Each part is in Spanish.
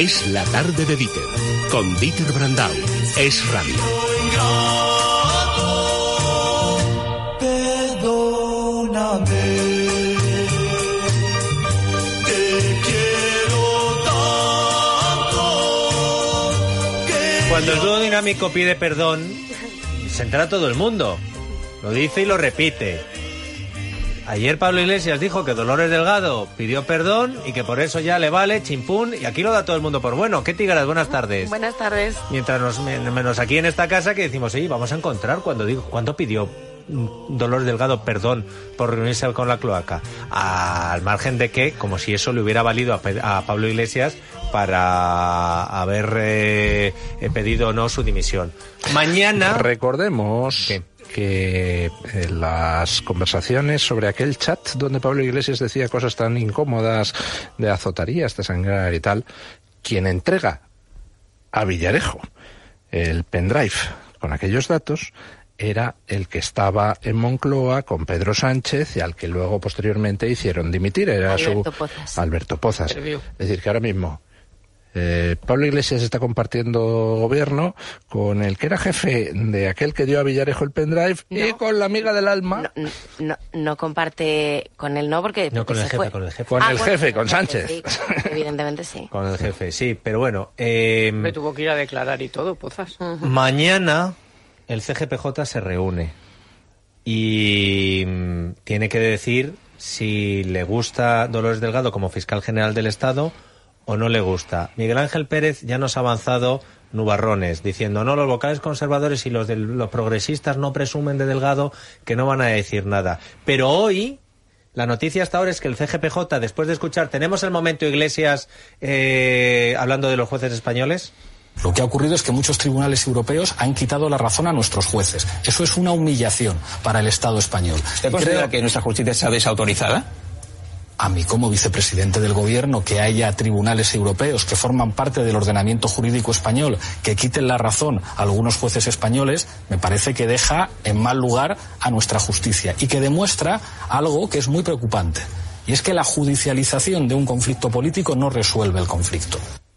Es la tarde de Dieter, con Dieter Brandau. Es radio. Perdóname, te quiero tanto que... Cuando el dúo dinámico pide perdón, se entera todo el mundo. Lo dice y lo repite. Ayer Pablo Iglesias dijo que Dolores Delgado pidió perdón y que por eso ya le vale, chimpún, y aquí lo da todo el mundo por bueno. ¿Qué tigaras? Buenas tardes. Buenas tardes. Mientras menos aquí en esta casa que decimos, sí, vamos a encontrar ¿cuándo pidió Dolores Delgado perdón por reunirse con la cloaca? Al margen de que, como si eso le hubiera valido a Pablo Iglesias para haber pedido o no su dimisión. Mañana... Recordemos... ¿Qué? Que las conversaciones sobre aquel chat donde Pablo Iglesias decía cosas tan incómodas de azotarías, de sangrar y tal, quien entrega a Villarejo el pendrive con aquellos datos era el que estaba en Moncloa con Pedro Sánchez y al que luego posteriormente hicieron dimitir, era Alberto Pozas. Es decir, que ahora mismo Pablo Iglesias está compartiendo gobierno con el que era jefe de aquel que dio a Villarejo el pendrive y con la amiga del alma. No comparte con él, no, porque no, con el jefe, con el jefe. Con el jefe, con Sánchez. Sí, evidentemente sí. Con el jefe, sí, pero bueno. Me tuvo que ir a declarar y todo, Pozas. Mañana el CGPJ se reúne y tiene que decir si le gusta Dolores Delgado como fiscal general del Estado o no le gusta. Miguel Ángel Pérez ya nos ha avanzado nubarrones, diciendo, no, los vocales conservadores y los progresistas no presumen de Delgado, que no van a decir nada. Pero hoy, la noticia hasta ahora es que el CGPJ, después de escuchar, tenemos el momento Iglesias hablando de los jueces españoles. Lo que ha ocurrido es que muchos tribunales europeos han quitado la razón a nuestros jueces. Eso es una humillación para el Estado español. ¿Usted considera que nuestra justicia está desautorizada? A mí, como vicepresidente del gobierno, que haya tribunales europeos que forman parte del ordenamiento jurídico español que quiten la razón a algunos jueces españoles, me parece que deja en mal lugar a nuestra justicia y que demuestra algo que es muy preocupante. Y es que la judicialización de un conflicto político no resuelve el conflicto.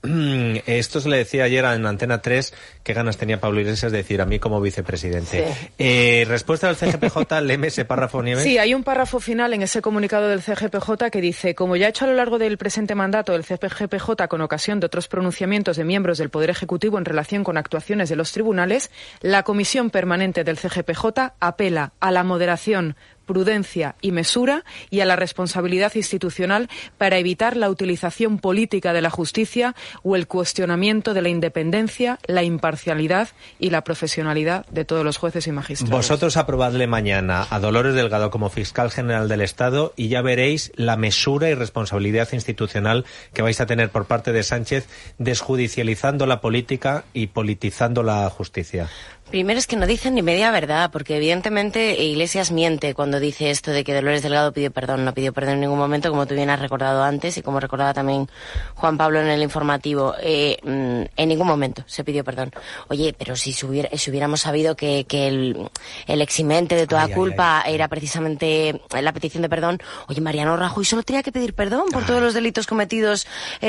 Esto se le decía ayer en Antena 3, qué ganas tenía Pablo Iglesias de decir a mí como vicepresidente. Sí. Respuesta del CGPJ, léeme ese párrafo, Nieves. Sí, hay un párrafo final en ese comunicado del CGPJ que dice, como ya ha hecho a lo largo del presente mandato el CGPJ con ocasión de otros pronunciamientos de miembros del Poder Ejecutivo en relación con actuaciones de los tribunales, la Comisión Permanente del CGPJ apela a la moderación, prudencia y mesura y a la responsabilidad institucional para evitar la utilización política de la justicia o el cuestionamiento de la independencia, la imparcialidad y la profesionalidad de todos los jueces y magistrados. Vosotros aprobadle mañana a Dolores Delgado como fiscal general del Estado y ya veréis la mesura y responsabilidad institucional que vais a tener por parte de Sánchez desjudicializando la política y politizando la justicia. Primero es que no dicen ni media verdad, porque evidentemente Iglesias miente cuando dice esto de que Dolores Delgado pidió perdón. No pidió perdón en ningún momento, como tú bien has recordado antes y como recordaba también Juan Pablo en el informativo. En ningún momento se pidió perdón. Oye, pero si hubiéramos sabido que el eximente de toda culpa era precisamente la petición de perdón, oye, Mariano Rajoy solo tenía que pedir perdón por todos los delitos cometidos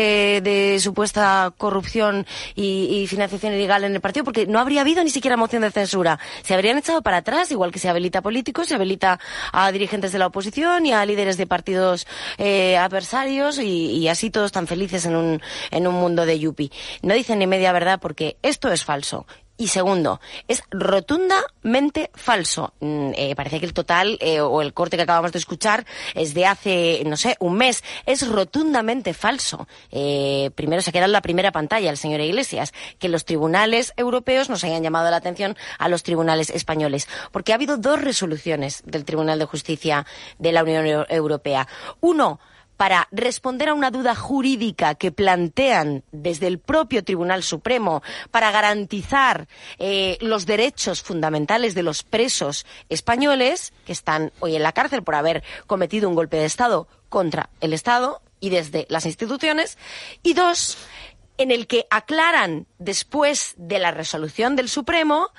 de supuesta corrupción y financiación ilegal en el partido, porque no habría habido ni siquiera moción de censura. Se habrían echado para atrás, igual que se habilita a políticos, se habilita a dirigentes de la oposición y a líderes de partidos adversarios y así todos tan felices en un mundo de yupi. No dicen ni media verdad porque esto es falso. Y segundo, es rotundamente falso. Parece que el total o el corte que acabamos de escuchar es de hace, no sé, un mes. Es rotundamente falso. Primero se queda en la primera pantalla el señor Iglesias, que los tribunales europeos nos hayan llamado la atención a los tribunales españoles. Porque ha habido 2 resoluciones del Tribunal de Justicia de la Unión Europea. Uno, para responder a una duda jurídica que plantean desde el propio Tribunal Supremo para garantizar los derechos fundamentales de los presos españoles que están hoy en la cárcel por haber cometido un golpe de Estado contra el Estado y desde las instituciones. Y 2, en el que aclaran, después de la resolución del Supremo,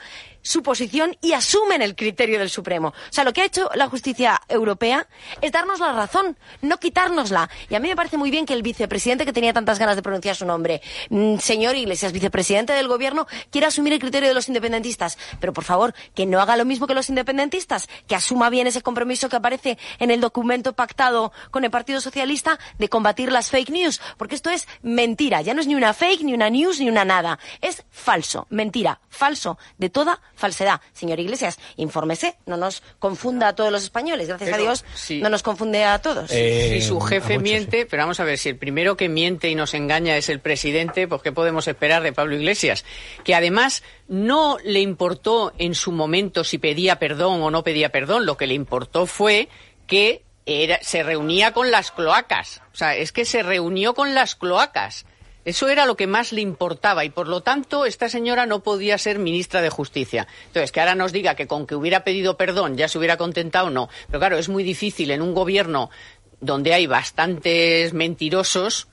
su posición y asumen el criterio del Supremo. O sea, lo que ha hecho la justicia europea es darnos la razón, no quitárnosla. Y a mí me parece muy bien que el vicepresidente, que tenía tantas ganas de pronunciar su nombre, señor Iglesias, vicepresidente del gobierno, quiera asumir el criterio de los independentistas. Pero, por favor, que no haga lo mismo que los independentistas, que asuma bien ese compromiso que aparece en el documento pactado con el Partido Socialista de combatir las fake news. Porque esto es mentira. Ya no es ni una fake, ni una news, ni una nada. Es falso. Mentira. Falso. De toda falsedad. Señor Iglesias, infórmese. No nos confunda a todos los españoles. Gracias a Dios, sí. No nos confunde a todos. Si su jefe miente, pero vamos a ver, si el primero que miente y nos engaña es el presidente, pues ¿qué podemos esperar de Pablo Iglesias? Que además no le importó en su momento si pedía perdón o no pedía perdón. Lo que le importó fue que se reunía con las cloacas. O sea, es que se reunió con las cloacas. Eso era lo que más le importaba y, por lo tanto, esta señora no podía ser ministra de Justicia. Entonces, que ahora nos diga que con que hubiera pedido perdón ya se hubiera contentado, no. Pero claro, es muy difícil en un gobierno donde hay bastantes mentirosos,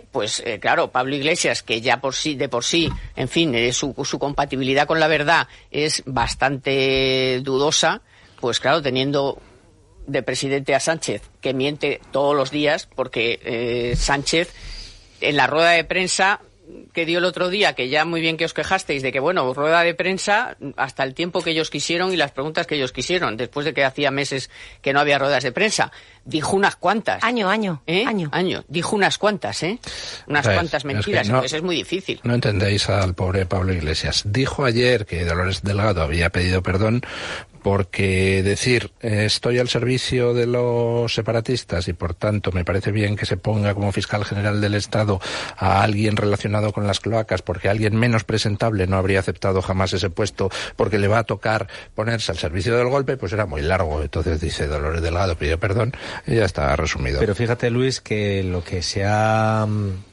claro, Pablo Iglesias, que ya de por sí, en fin, su compatibilidad con la verdad es bastante dudosa, pues claro, teniendo de presidente a Sánchez, que miente todos los días, porque Sánchez, en la rueda de prensa que dio el otro día, que ya muy bien que os quejasteis de que, bueno, rueda de prensa hasta el tiempo que ellos quisieron y las preguntas que ellos quisieron, después de que hacía meses que no había ruedas de prensa. Dijo unas cuantas. Año. Dijo unas cuantas, unas cuantas mentiras. Es que entonces es muy difícil. No entendéis al pobre Pablo Iglesias. Dijo ayer que Dolores Delgado había pedido perdón porque decir estoy al servicio de los separatistas y por tanto me parece bien que se ponga como fiscal general del Estado a alguien relacionado con las cloacas porque alguien menos presentable no habría aceptado jamás ese puesto porque le va a tocar ponerse al servicio del golpe, pues era muy largo. Entonces dice Dolores Delgado pidió perdón y ya está resumido. Pero fíjate, Luis, que lo que se ha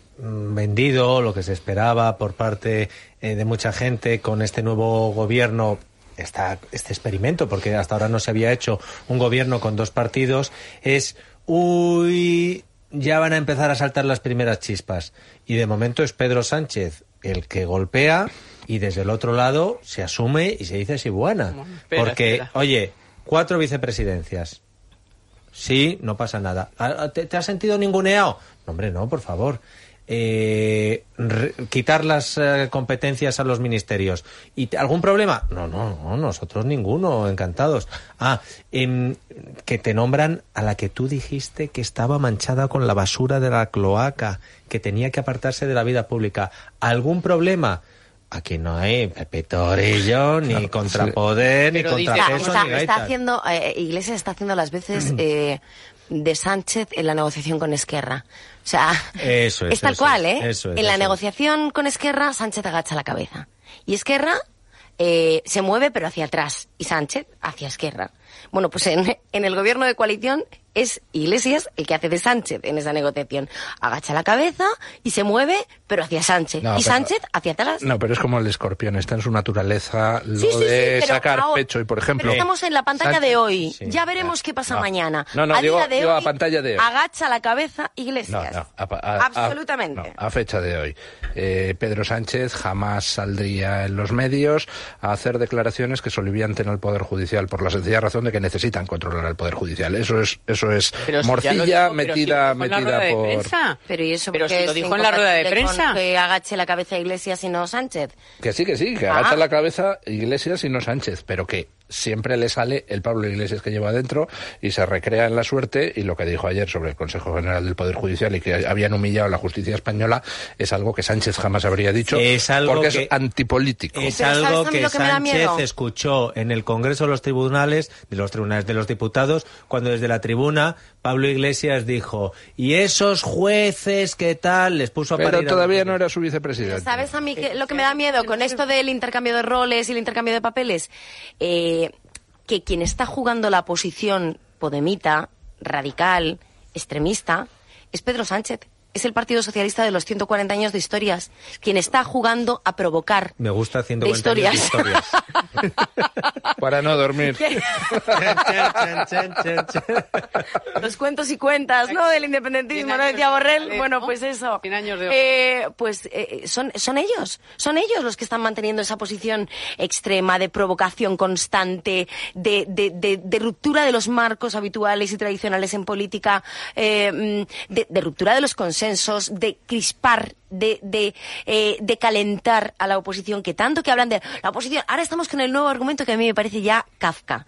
vendido, lo que se esperaba por parte de mucha gente con este nuevo gobierno, este experimento, porque hasta ahora no se había hecho un gobierno con dos partidos, es ya van a empezar a saltar las primeras chispas. Y de momento es Pedro Sánchez el que golpea y desde el otro lado se asume y se dice sí buena. Porque, oye, 4 vicepresidencias. Sí, no pasa nada. ¿Te has sentido ninguneado? No, hombre, no, por favor. Quitar las competencias a los ministerios. ¿Y algún problema? No, nosotros ninguno, encantados. Que te nombran a la que tú dijiste que estaba manchada con la basura de la cloaca, que tenía que apartarse de la vida pública. ¿Algún problema? Aquí no hay Pepe Torillo, ni contrapoder, ni contrapeso, ni gaitas. Está haciendo, Iglesias está haciendo las veces de Sánchez en la negociación con Esquerra. O sea, es tal cual, en la negociación con Esquerra, Sánchez agacha la cabeza. Y Esquerra se mueve, pero hacia atrás. Y Sánchez hacia Esquerra. Bueno, pues en el gobierno de coalición es Iglesias el que hace de Sánchez en esa negociación. Agacha la cabeza y se mueve, pero hacia Sánchez. Sánchez hacia atrás. No, pero es como el escorpión, está en su naturaleza de sacar pecho. Y, por ejemplo, estamos en la pantalla de hoy. Sí, ya veremos qué pasa mañana. Digo a pantalla de hoy. Agacha la cabeza Iglesias. Absolutamente. A fecha de hoy. Pedro Sánchez jamás saldría en los medios a hacer declaraciones que solivianten al Poder Judicial por la sencilla razón de que necesitan controlar al Poder Judicial. Eso es morcilla metida por... Pero si lo dijo en la rueda de prensa. Que agache la cabeza Iglesias y no Sánchez. Que sí, que agacha la cabeza Iglesias y no Sánchez, pero que siempre le sale el Pablo Iglesias que lleva adentro y se recrea en la suerte, y lo que dijo ayer sobre el Consejo General del Poder Judicial y que habían humillado a la justicia española es algo que Sánchez jamás habría dicho, porque es antipolítico. Es algo que Sánchez escuchó en el Congreso de los Tribunales de los Diputados, cuando desde la tribuna Pablo Iglesias dijo, y esos jueces, ¿qué tal? Les puso a parir. Pero todavía no era su vicepresidente. ¿Sabes a mí lo que me da miedo con esto del intercambio de roles y el intercambio de papeles? Que quien está jugando la posición podemita, radical, extremista, es Pedro Sánchez. es el Partido Socialista de los 140 años de historias, quien está jugando a provocar. Me gusta 140 años de historias. Para no dormir. Los cuentos y cuentas, ¿no? Del independentismo, ¿no? Decía Borrell. Bueno, pues eso. 100 años de... Son ellos los que están manteniendo esa posición extrema de provocación constante, de ruptura de los marcos habituales y tradicionales en política, de ruptura de los consensos, de crispar, de calentar a la oposición, que tanto que hablan de la oposición. Ahora estamos con el nuevo argumento que a mí me parece ya Kafka.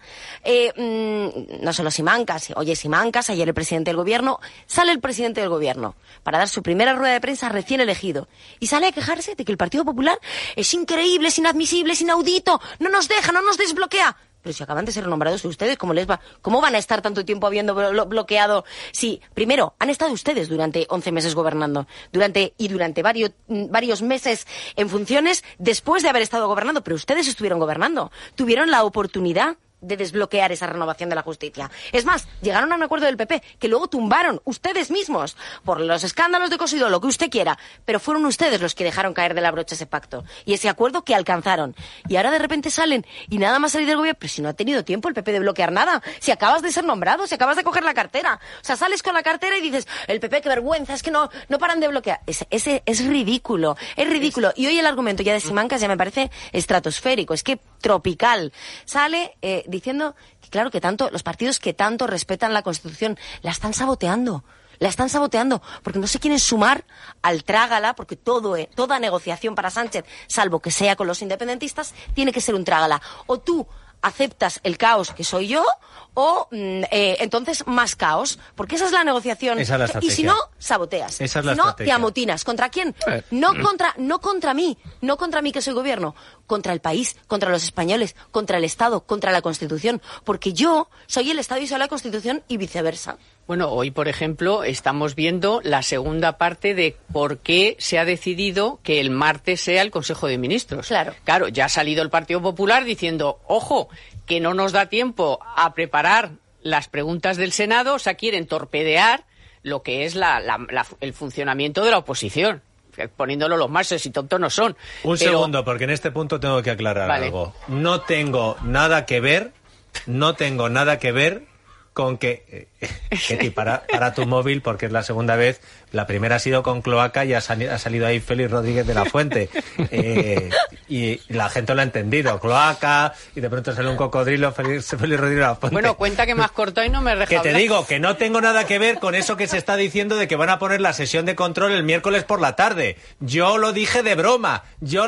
No solo Simancas, ayer el presidente del gobierno, sale el presidente del gobierno para dar su primera rueda de prensa recién elegido y sale a quejarse de que el Partido Popular es increíble, es inadmisible, es inaudito, no nos deja, no nos desbloquea. Pero si acaban de ser nombrados ustedes, ¿cómo van a estar tanto tiempo habiendo bloqueado? Si, primero, han estado ustedes durante 11 meses gobernando, durante varios meses en funciones después de haber estado gobernando, pero ustedes estuvieron gobernando, tuvieron la oportunidad de desbloquear esa renovación de la justicia. Es más, llegaron a un acuerdo del PP que luego tumbaron ustedes mismos por los escándalos de Cosidó, lo que usted quiera, pero fueron ustedes los que dejaron caer de la brocha ese pacto y ese acuerdo que alcanzaron. Y ahora de repente salen y nada más salir del gobierno, pero si no ha tenido tiempo el PP de bloquear nada, si acabas de ser nombrado, si acabas de coger la cartera, o sea, sales con la cartera y dices, el PP, qué vergüenza, es que no paran de bloquear. Ese es ridículo, y hoy el argumento ya de Simancas ya me parece estratosférico, es que tropical. Sale diciendo que claro, que los partidos que tanto respetan la Constitución la están saboteando, porque no se quieren sumar al trágala, porque toda negociación para Sánchez, salvo que sea con los independentistas, tiene que ser un trágala. O tú aceptas el caos que soy yo, o entonces más caos, porque esa es la negociación. Esa es la estrategia. Y si no, saboteas. Esa es si la no, estrategia. te amotinas. ¿Contra quién? No contra mí que soy gobierno, contra el país, contra los españoles, contra el Estado, contra la Constitución, porque yo soy el Estado y soy la Constitución y viceversa. Bueno, hoy, por ejemplo, estamos viendo la segunda parte de por qué se ha decidido que el martes sea el Consejo de Ministros. Claro, ya ha salido el Partido Popular diciendo, ojo, que no nos da tiempo a preparar las preguntas del Senado, o sea, quieren torpedear lo que es el funcionamiento de la oposición, poniéndolo los martes y tontos no son. Segundo, porque en este punto tengo que aclarar algo. No tengo nada que ver con que para tu móvil, porque es la segunda vez. La primera ha sido con Cloaca y ha salido ahí Félix Rodríguez de la Fuente. Y la gente lo ha entendido. Cloaca, y de pronto sale un cocodrilo, Félix Rodríguez de la Fuente. Bueno, cuenta que me has cortado y no me dejas Que te hablar. digo que no tengo nada que ver con eso que se está diciendo de que van a poner la sesión de control el miércoles por la tarde. Yo lo dije de broma.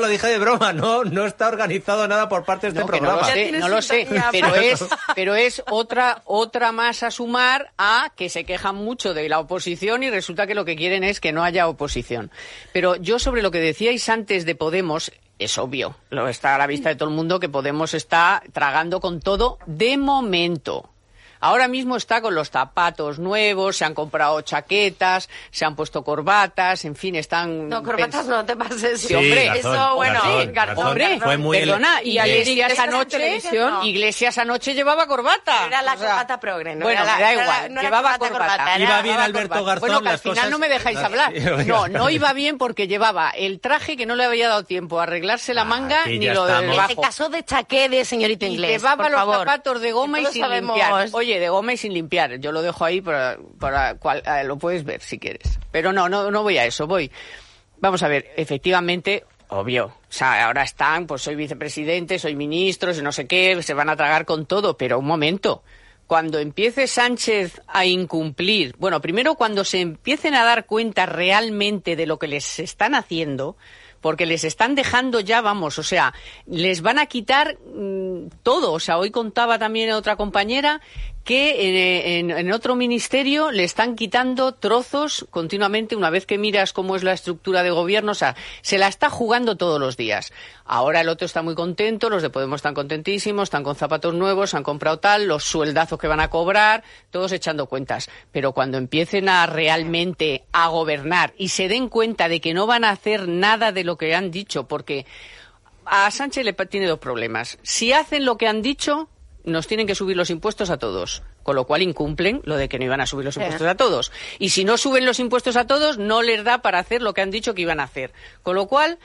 No está organizado nada por parte de este programa. No lo sé, pero es otra más a sumar a que se quejan mucho de la oposición y resulta que lo que quieren es que no haya oposición. Pero yo sobre lo que decíais antes de Podemos, es obvio, está a la vista de todo el mundo que Podemos está tragando con todo de momento. Ahora mismo está con los zapatos nuevos, se han comprado chaquetas, se han puesto corbatas, en fin, están... No, corbatas no te pases. Sí, hombre, Garzón, eso, bueno, Garzón. Hombre, Fue muy perdona, y Iglesias Iglesias anoche llevaba corbata. Era la corbata progre, ¿no? Bueno, me da igual, llevaba corbata. Iba bien Alberto Garzón. Bueno, que al las final cosas... no me dejáis hablar. No iba bien porque llevaba el traje que no le había dado tiempo a arreglarse la manga aquí ni ya lo del estamos. bajo. Este caso de chaqué de señorito Y inglés, llevaba por los favor. zapatos de goma y Todos sin sabemos. limpiar. Oye, de goma y sin limpiar. Yo lo dejo ahí lo puedes ver si quieres. Pero no voy a eso, voy. Vamos a ver, efectivamente, obvio. O sea, ahora están, pues soy vicepresidente, soy ministro, no sé qué, se van a tragar con todo, pero un momento. Cuando empiece Sánchez a incumplir, bueno, primero cuando se empiecen a dar cuenta realmente de lo que les están haciendo, porque les están dejando ya, vamos, o sea, les van a quitar todo. O sea, hoy contaba también otra compañera que en otro ministerio le están quitando trozos continuamente una vez que miras cómo es la estructura de gobierno. O sea, se la está jugando todos los días. Ahora el otro está muy contento, los de Podemos están contentísimos, están con zapatos nuevos, han comprado tal, los sueldazos que van a cobrar, todos echando cuentas. Pero cuando empiecen a realmente a gobernar y se den cuenta de que no van a hacer nada de lo que han dicho, porque a Sánchez le tiene dos problemas. Si hacen lo que han dicho, nos tienen que subir los impuestos a todos. con lo cual incumplen lo de que no iban a subir los impuestos a todos. Y si no suben los impuestos a todos, no les da para hacer lo que han dicho que iban a hacer. Con lo cual,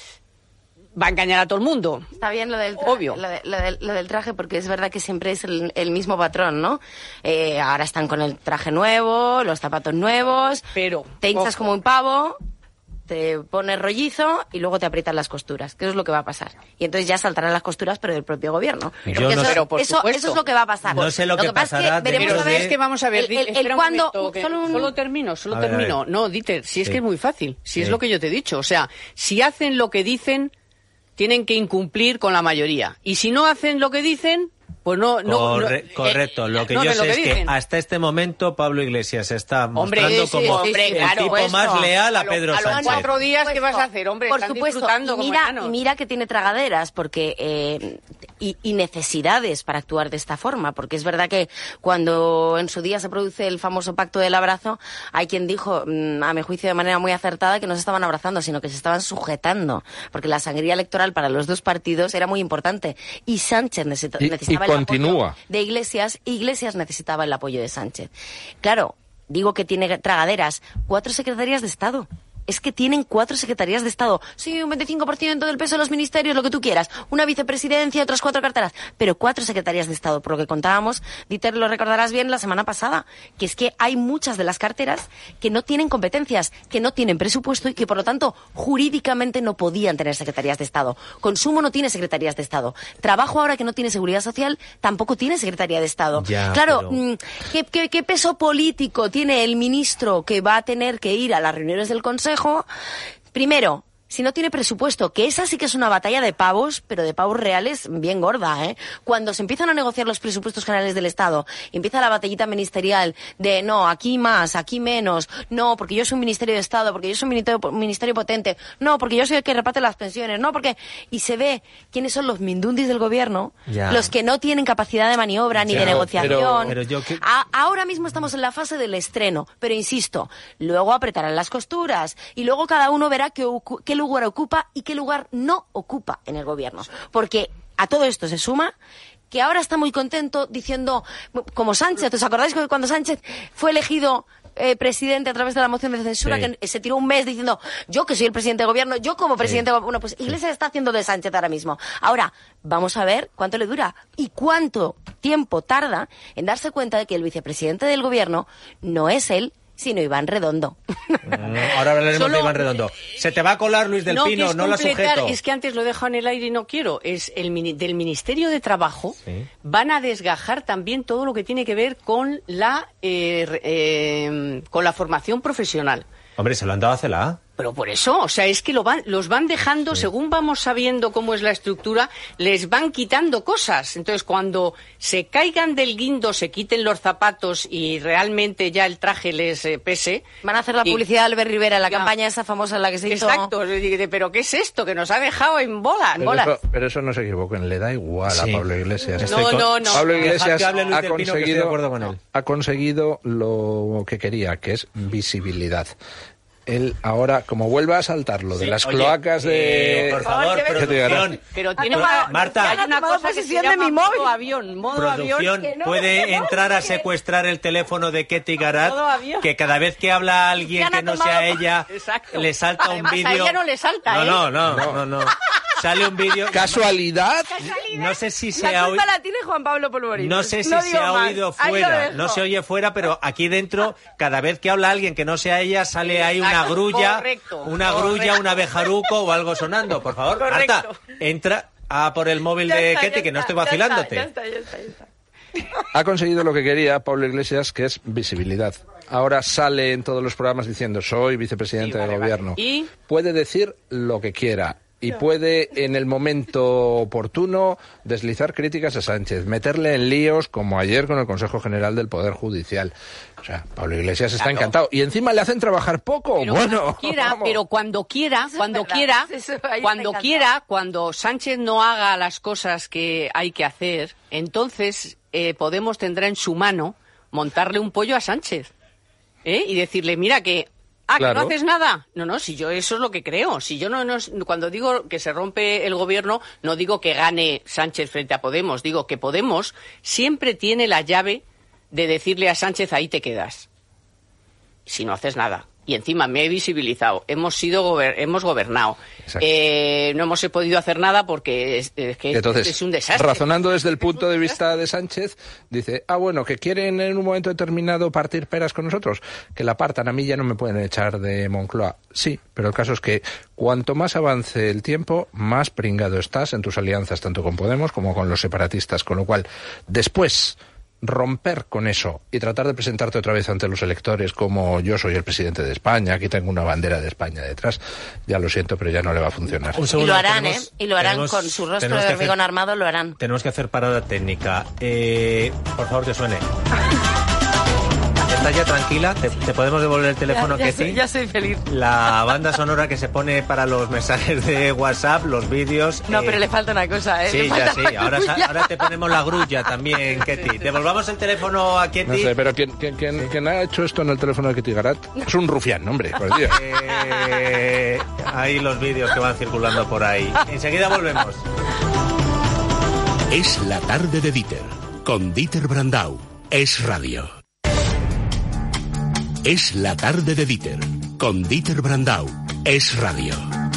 va a engañar a todo el mundo. Está bien lo del traje, obvio. Lo del traje, porque es verdad que siempre es el mismo patrón, ¿no? Ahora están con el traje nuevo, los zapatos nuevos, pero te hinchas como un pavo, te pones rollizo y luego te aprietan las costuras, que eso es lo que va a pasar. Y entonces ya saltarán las costuras, pero del propio gobierno. Eso es lo que va a pasar. No sé lo que pasará. Pero es que vamos a ver, espera un momento, que solo termino. A ver. No, Dieter, si es que es muy fácil, si es lo que yo te he dicho. O sea, si hacen lo que dicen, tienen que incumplir con la mayoría. Y si no hacen lo que dicen, pues correcto. Lo que yo sé es que hasta este momento Pablo Iglesias se está mostrando como el tipo más leal a Pedro Sánchez. A los 4 días, ¿qué vas a hacer, hombre? Por Están supuesto, disfrutando como enanos. mira que tiene tragaderas porque y necesidades para actuar de esta forma, porque es verdad que cuando en su día se produce el famoso pacto del abrazo, hay quien dijo, a mi juicio de manera muy acertada, que no se estaban abrazando, sino que se estaban sujetando, porque la sangría electoral para los dos partidos era muy importante, y Sánchez necesitaba el apoyo de Iglesias, Iglesias necesitaba el apoyo de Sánchez. Claro, digo que tiene tragaderas, 4 secretarías de Estado. Es que tienen 4 secretarías de Estado. Sí, un 25% del peso de los ministerios, lo que tú quieras. Una vicepresidencia, otras 4 carteras. Pero 4 secretarías de Estado, por lo que contábamos, Dieter, lo recordarás bien la semana pasada, que es que hay muchas de las carteras que no tienen competencias, que no tienen presupuesto y que, por lo tanto, jurídicamente no podían tener secretarías de Estado. Consumo no tiene secretarías de Estado. Trabajo, ahora que no tiene seguridad social, tampoco tiene secretaría de Estado. Ya, claro, pero... ¿qué peso político tiene el ministro que va a tener que ir a las reuniones del Consejo? Primero, si no tiene presupuesto, que esa sí que es una batalla de pavos, pero de pavos reales bien gorda, ¿eh? Cuando se empiezan a negociar los presupuestos generales del Estado, empieza la batallita ministerial de no, aquí más, aquí menos, no, porque yo soy un ministerio de Estado, porque yo soy un ministerio potente, no, porque yo soy el que reparte las pensiones, no, porque... Y se ve quiénes son los mindundis del gobierno, los que no tienen capacidad de maniobra ni de negociación. Ahora mismo estamos en la fase del estreno, pero insisto, luego apretarán las costuras y luego cada uno verá qué lugar ocupa y qué lugar no ocupa en el gobierno. Porque a todo esto se suma que ahora está muy contento diciendo, como Sánchez, ¿os acordáis que cuando Sánchez fue elegido presidente a través de la moción de censura, que se tiró un mes diciendo, yo que soy el presidente del gobierno, yo como presidente del gobierno, pues Iglesias está haciendo de Sánchez ahora mismo. Ahora, vamos a ver cuánto le dura y cuánto tiempo tarda en darse cuenta de que el vicepresidente del gobierno no es él, sino Iván Redondo. Ahora hablaremos de Iván Redondo. Se te va a colar Luis del Pino, no la sujeto. Es que antes lo dejo en el aire y no quiero. Es del Ministerio de Trabajo. Van a desgajar también todo lo que tiene que ver con la formación profesional. Hombre, se lo han dado a CELA. Pero por eso, o sea, es que los van dejando, según vamos sabiendo cómo es la estructura, les van quitando cosas. Entonces, cuando se caigan del guindo, se quiten los zapatos y realmente ya el traje les pese... Van a hacer la publicidad de Albert Rivera, la campaña esa famosa en la que se hizo... Exacto, pero ¿qué es esto? Que nos ha dejado en bolas. Pero eso no se equivoquen, le da igual a Pablo Iglesias. No. Pablo Iglesias ha conseguido lo que quería, que es visibilidad. Él ahora, como vuelva a saltar lo de las cloacas de... Por favor, producción. Pero tiene Marta, hay una cosa que se llama modo avión. Producción puede entrar a secuestrar el teléfono de Ketty Garat, que cada vez que habla alguien que no sea ella, le salta un vídeo... A ella no le salta, No. Sale un vídeo... ¿Casualidad? No sé si se ha La oído... culpa la tiene Juan Pablo Polvorino. No sé si se ha oído fuera, no se oye fuera, pero aquí dentro, cada vez que habla alguien que no sea ella, sale ahí una grulla, un abejaruco o algo sonando. Por favor, Marta, entra a por el móvil de Ketty, que no estoy vacilándote. Ya está. Ha conseguido lo que quería Pablo Iglesias, que es visibilidad. Ahora sale en todos los programas diciendo, soy vicepresidente del gobierno. ¿Y? Puede decir lo que quiera. Y puede, en el momento oportuno, deslizar críticas a Sánchez, meterle en líos, como ayer con el Consejo General del Poder Judicial. O sea, Pablo Iglesias está encantado. Y encima le hacen trabajar poco. Pero cuando quiera, cuando Sánchez no haga las cosas que hay que hacer, entonces Podemos tendrá en su mano montarle un pollo a Sánchez. Y decirle, mira que... Claro. ¿Que no haces nada? No, si yo eso es lo que creo. Si yo no, cuando digo que se rompe el gobierno, no digo que gane Sánchez frente a Podemos, digo que Podemos siempre tiene la llave de decirle a Sánchez, ahí te quedas, si no haces nada. Y encima me he visibilizado, hemos gobernado, no hemos podido hacer nada porque entonces, es un desastre. Razonando desde el punto de vista de Sánchez, dice, bueno, que quieren en un momento determinado partir peras con nosotros, que la partan, a mí ya no me pueden echar de Moncloa. Sí, pero el caso es que cuanto más avance el tiempo, más pringado estás en tus alianzas, tanto con Podemos como con los separatistas, con lo cual, después romper con eso y tratar de presentarte otra vez ante los electores como yo soy el presidente de España, aquí tengo una bandera de España detrás, ya lo siento, pero ya no le va a funcionar. Y lo harán, y lo harán con su rostro de hormigón armado, lo harán. Tenemos que hacer parada técnica. Por favor, que suene. ¿Estás ya tranquila? ¿Te podemos devolver el teléfono, Ketty? Ya soy feliz. La banda sonora que se pone para los mensajes de WhatsApp, los vídeos... No, pero le falta una cosa, ¿eh? Sí, ya sí. Ahora te ponemos la grulla también, Ketty. ¿Devolvamos el teléfono a Ketty? No sé, pero ¿quién ha hecho esto en el teléfono de Ketty Garat? Es un rufián, hombre, por Dios. Hay los vídeos que van circulando por ahí. Enseguida volvemos. Es la tarde de Dieter, con Dieter Brandau. Es radio. Es la tarde de Dieter, con Dieter Brandau. Es radio.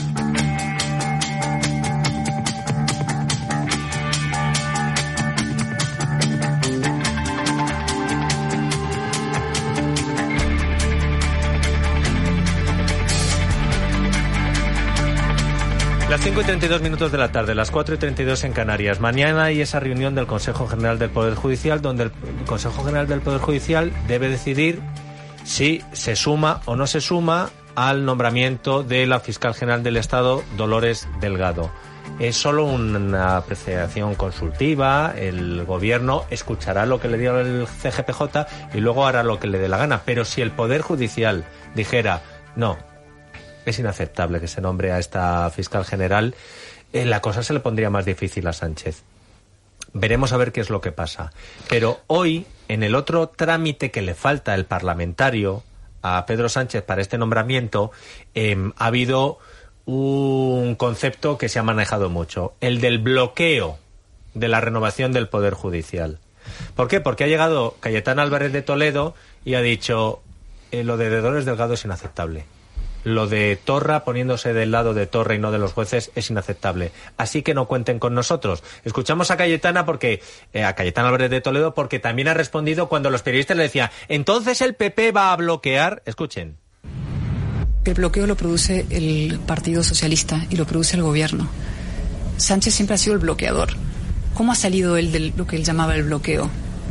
Las 5:32 de la tarde, las 4:32 en Canarias. Mañana hay esa reunión del Consejo General del Poder Judicial, donde el Consejo General del Poder Judicial debe decidir si se suma o no se suma al nombramiento de la fiscal general del Estado, Dolores Delgado. Es solo una apreciación consultiva, el Gobierno escuchará lo que le diga el CGPJ y luego hará lo que le dé la gana. Pero si el Poder Judicial dijera, no, es inaceptable que se nombre a esta fiscal general, la cosa se le pondría más difícil a Sánchez. Veremos a ver qué es lo que pasa. Pero hoy, en el otro trámite que le falta el parlamentario a Pedro Sánchez para este nombramiento, ha habido un concepto que se ha manejado mucho, el del bloqueo de la renovación del Poder Judicial. ¿Por qué? Porque ha llegado Cayetana Álvarez de Toledo y ha dicho, lo de Dolores Delgado es inaceptable. Lo de Torra poniéndose del lado de Torra y no de los jueces es inaceptable. Así que no cuenten con nosotros. Escuchamos a Cayetana a Cayetana Álvarez de Toledo porque también ha respondido cuando los periodistas le decían, entonces el PP va a bloquear. Escuchen. El bloqueo lo produce el Partido Socialista y lo produce el Gobierno. Sánchez siempre ha sido el bloqueador. ¿Cómo ha salido él de lo que él llamaba el bloqueo?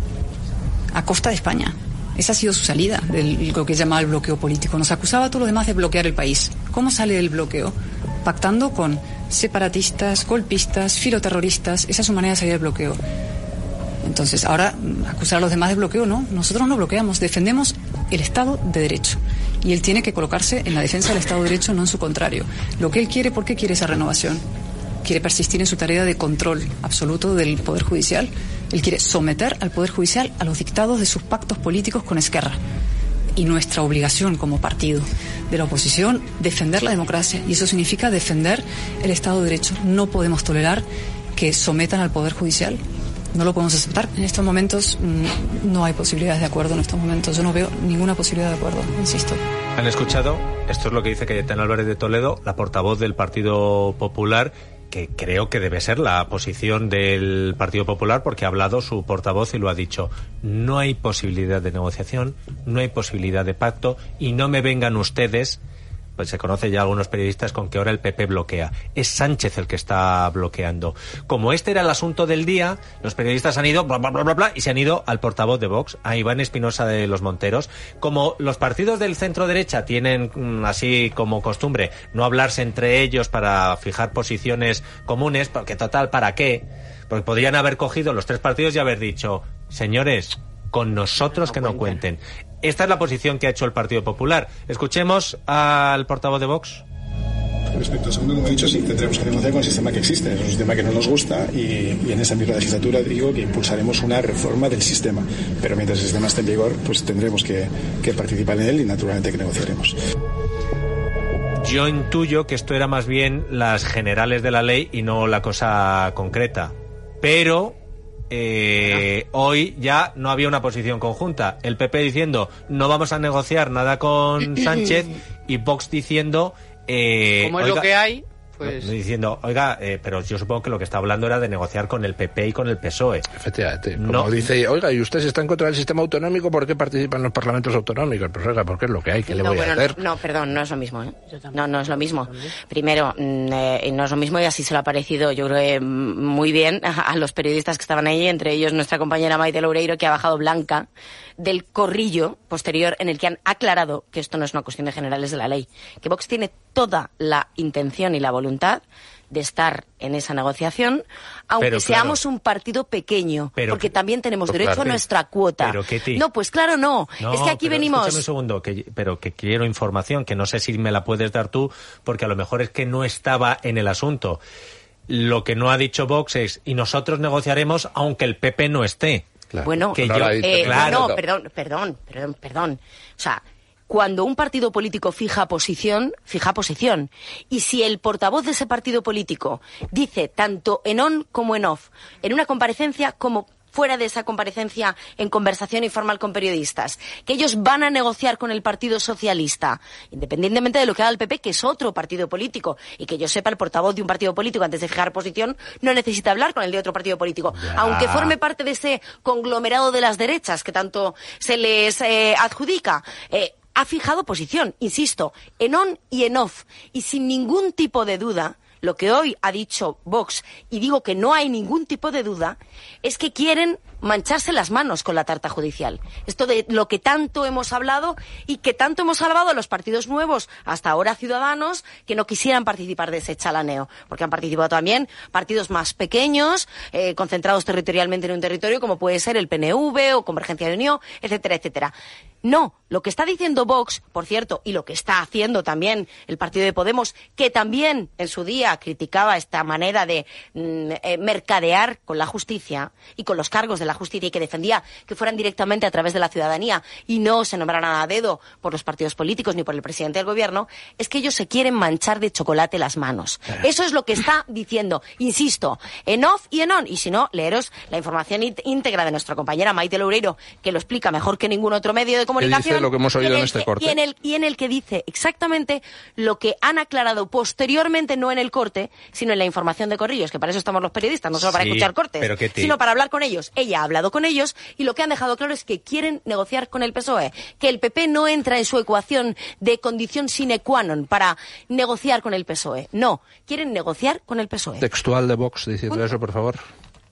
A costa de España. Esa ha sido su salida, de lo que llamaba el bloqueo político. Nos acusaba a todos los demás de bloquear el país. ¿Cómo sale del bloqueo? Pactando con separatistas, golpistas, filoterroristas. Esa es su manera de salir del bloqueo. Entonces, ahora, acusar a los demás de bloqueo, no. Nosotros no bloqueamos, defendemos el Estado de Derecho. Y él tiene que colocarse en la defensa del Estado de Derecho, no en su contrario. Lo que él quiere, ¿por qué quiere esa renovación? Quiere persistir en su tarea de control absoluto del Poder Judicial. Él quiere someter al Poder Judicial a los dictados de sus pactos políticos con Esquerra. Y nuestra obligación como partido de la oposición, defender la democracia. Y eso significa defender el Estado de Derecho. No podemos tolerar que sometan al Poder Judicial. No lo podemos aceptar. En estos momentos no hay posibilidades de acuerdo. En estos momentos yo no veo ninguna posibilidad de acuerdo, insisto. ¿Han escuchado? Esto es lo que dice Cayetana Álvarez de Toledo, la portavoz del Partido Popular, que creo que debe ser la posición del Partido Popular, porque ha hablado su portavoz y lo ha dicho. No hay posibilidad de negociación, no hay posibilidad de pacto y no me vengan ustedes, pues se conoce ya algunos periodistas con que ahora el PP bloquea. Es Sánchez el que está bloqueando. Como este era el asunto del día, los periodistas han ido bla, bla, bla, bla, bla, y se han ido al portavoz de Vox, a Iván Espinosa de los Monteros. Como los partidos del centro derecha tienen, así como costumbre, no hablarse entre ellos para fijar posiciones comunes, porque total, ¿para qué? Porque podrían haber cogido los tres partidos y haber dicho, señores, con nosotros que no cuenten. Esta es la posición que ha hecho el Partido Popular. Escuchemos al portavoz de Vox. Respecto al segundo, como he dicho, sí, tendremos que negociar con el sistema que existe. Es un sistema que no nos gusta y en esa misma legislatura digo que impulsaremos una reforma del sistema. Pero mientras el sistema esté en vigor, pues tendremos que participar en él y naturalmente que negociaremos. Yo intuyo que esto era más bien las generales de la ley y no la cosa concreta. Pero hoy ya no había una posición conjunta. El PP diciendo no vamos a negociar nada con Sánchez y Vox diciendo... como es lo que hay... Pues... diciendo, oiga, pero yo supongo que lo que está hablando era de negociar con el PP y con el PSOE. Efectivamente. Como dice, oiga, ¿y usted está en contra del sistema autonómico? ¿Por qué participa en los parlamentos autonómicos? Pues oiga, porque es lo que hay, ¿qué le voy a hacer? No, perdón, no es lo mismo. No es lo mismo. Primero, no es lo mismo y así se lo ha parecido, yo creo, muy bien a los periodistas que estaban ahí, entre ellos nuestra compañera Maite Loureiro, que ha bajado blanca del corrillo posterior en el que han aclarado que esto no es una cuestión de generales de la ley, que Vox tiene toda la intención y la voluntad de estar en esa negociación, aunque seamos un partido pequeño, porque también tenemos derecho a nuestra cuota. No, pues claro, no. Es que aquí venimos... Escúchame un segundo, pero que quiero información, que no sé si me la puedes dar tú, porque a lo mejor es que no estaba en el asunto. Lo que no ha dicho Vox es, y nosotros negociaremos aunque el PP no esté. Claro. Bueno, que perdón. O sea, cuando un partido político fija posición. Y si el portavoz de ese partido político dice, tanto en on como en off, en una comparecencia como fuera de esa comparecencia en conversación informal con periodistas, que ellos van a negociar con el Partido Socialista, independientemente de lo que haga el PP, que es otro partido político, y que yo sepa, el portavoz de un partido político, antes de fijar posición, no necesita hablar con el de otro partido político, aunque forme parte de ese conglomerado de las derechas que tanto se les adjudica. Ha fijado posición, insisto, en on y en off, y sin ningún tipo de duda. Lo que hoy ha dicho Vox, y digo que no hay ningún tipo de duda, es que quieren mancharse las manos con la tarta judicial. Esto de lo que tanto hemos hablado y que tanto hemos alabado a los partidos nuevos, hasta ahora Ciudadanos, que no quisieran participar de ese chalaneo, porque han participado también partidos más pequeños, concentrados territorialmente en un territorio, como puede ser el PNV o Convergencia de Unión, etcétera, etcétera. No, lo que está diciendo Vox, por cierto, y lo que está haciendo también el partido de Podemos, que también en su día criticaba esta manera de mercadear con la justicia y con los cargos de la justicia, y que defendía que fueran directamente a través de la ciudadanía y no se nombraran a dedo por los partidos políticos ni por el presidente del gobierno, es que ellos se quieren manchar de chocolate las manos. Eso es lo que está diciendo, insisto, en off y en on. Y si no, leeros la información íntegra de nuestra compañera Maite Loureiro, que lo explica mejor que ningún otro medio de comunicación. Dice lo que hemos oído en este corte. Y en el que dice exactamente lo que han aclarado posteriormente, no en el corte, sino en la información de corrillos, que para eso estamos los periodistas, no solo para escuchar cortes, sino para hablar con ellos. Ella ha hablado con ellos y lo que han dejado claro es que quieren negociar con el PSOE, que el PP no entra en su ecuación de condición sine qua non para negociar con el PSOE. No, quieren negociar con el PSOE. Textual de Vox diciendo eso, por favor.